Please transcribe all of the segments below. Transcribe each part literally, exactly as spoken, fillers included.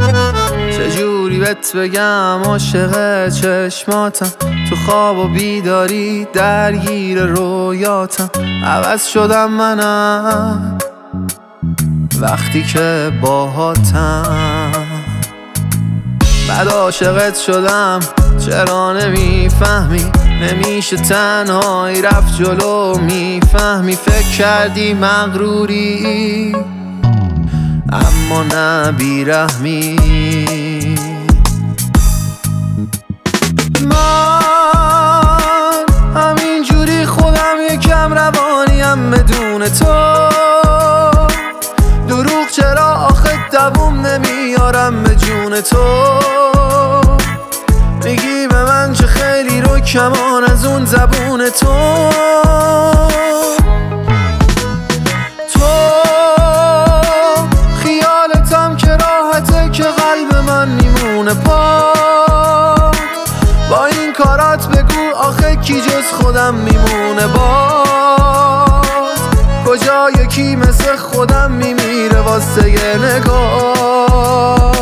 چجوری بهت بگم عاشق چشماتم، تو خواب و بیداری درگیر رویاتم. عوض شدم منم وقتی که باهاتم، بعد عاشقت شدم چرا نمیفهمی؟ نمیشه تنهایی رفت جلو میفهمی. فکر کردی مغروری اما نه بیرحمی. من همینجوری خودم یکم روانیم بدون تو، دروغ چرا آخه دووم نمیارم به جون تو. میگی به من چه خیلی رو کمان از اون زبون تو. تو خیالتم که راحته که قلب من میمونه پاک. با این کارات بگو آخه کی جز خودم میمونه باز. کجا یکی مثل خودم میمیره واسه یه نگاه.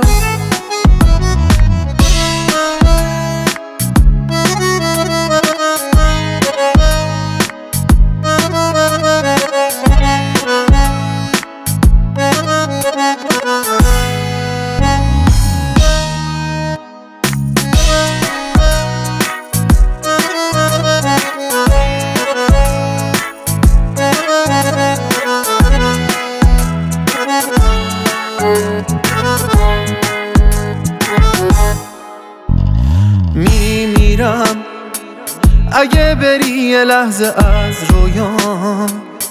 میمیرم اگه بری یه لحظه از رویام،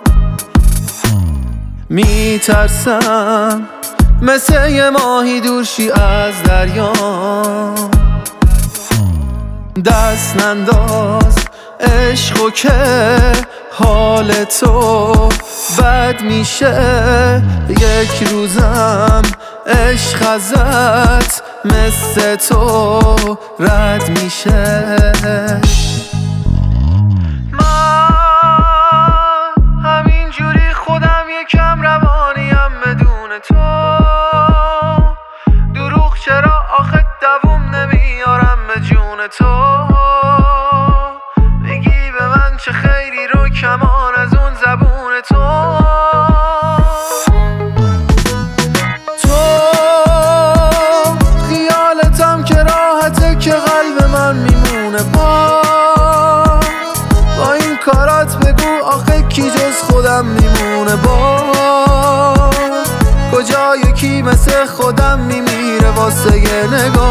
میترسم مثل یه ماهی دورشی از دریام. دست ننداز عشقو که حال تو بد میشه. یک روزم عشق ازت مثل تو رد میشه. من همینجوری خودم یکم روانیم بدون تو، دروغ چرا آخه دووم نمیارم به جون تو. میگی به من چه خیلی رو کمان از اون زبون تو. که قلب من میمونه باز. با این کارات بگو آخه کی جز خودم میمونه باز. کجا یکی مثل خودم میمیره واسه یه نگاه.